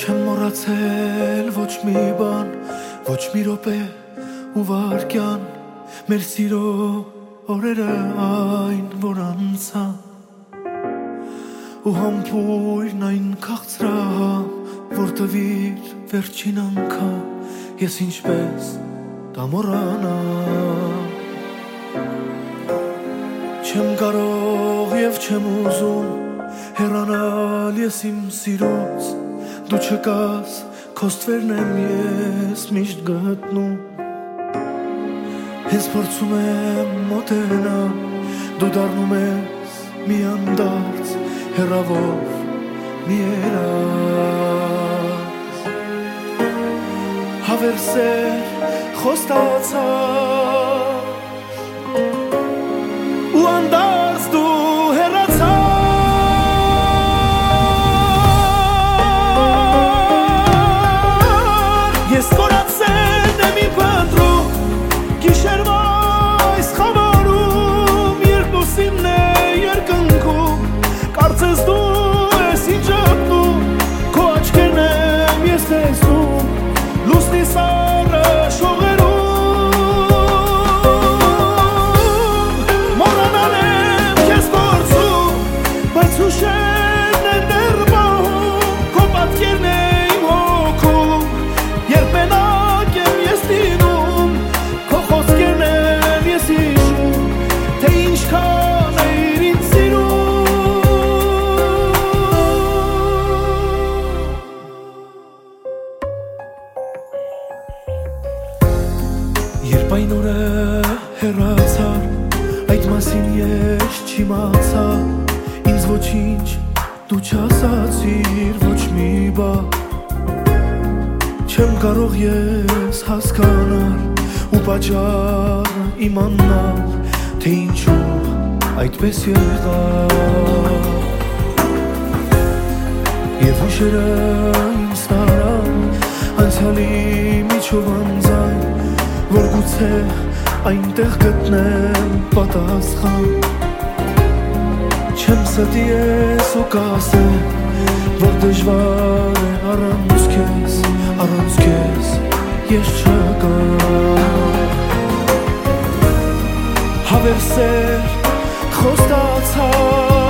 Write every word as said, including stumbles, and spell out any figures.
Չեմ մոռացել ոչ մի բան, ոչ մի րոպե ու վայրկյան, մեր սիրո օրերը այն, որ անցան, ու համբույրն այն քաղցրահամ, որ տվիր վերջին անգամ, ես ինչպես դա մոռանամ։ Չեմ կարող և չեմ ուզում հեռանալ ես իմ սիրուց, դու չկաս, քո ստվերն եմ ես միշտ գտնում, հենց փորձում եմ մոտենալ, դու դառնում ես մի անդարձ, հեռավոր մի երազ, հավեր սեր խոստացած ու անդարձ դու Երբ այն օրը հեռացար, այդ մասին ես չիմացա, ինձ ոչինչ դու չասացիր ոչ մի բան, չեմ կարող ես հասկանալ ու պատճառը իմանալ, թե ինչու այդպես եղավ, և ուշերը ինձ տարան անցյալի միջով անձայն, որ գուցե այնտեղ գտնեմ պատասխան, չեմ ստի ես ու կասեմ, որ դժվար է առանց քեզ, առանց քեզ ես չկա, հավեր սեր խոստացած